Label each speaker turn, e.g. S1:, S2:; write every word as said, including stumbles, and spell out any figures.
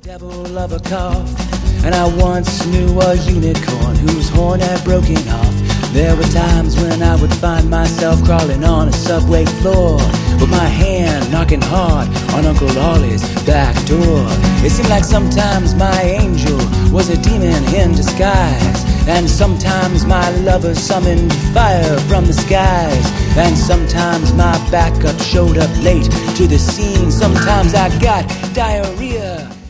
S1: Devil of a cough, and I once knew a unicorn whose horn had broken off. There were times when I would find myself crawling on a subway floor with my hand knocking hard on Uncle Ollie's back door. It seemed like sometimes my angel was a demon in disguise, and sometimes my lover summoned fire from the skies, and sometimes my backup showed up late to the scene. Sometimes I got diarrhea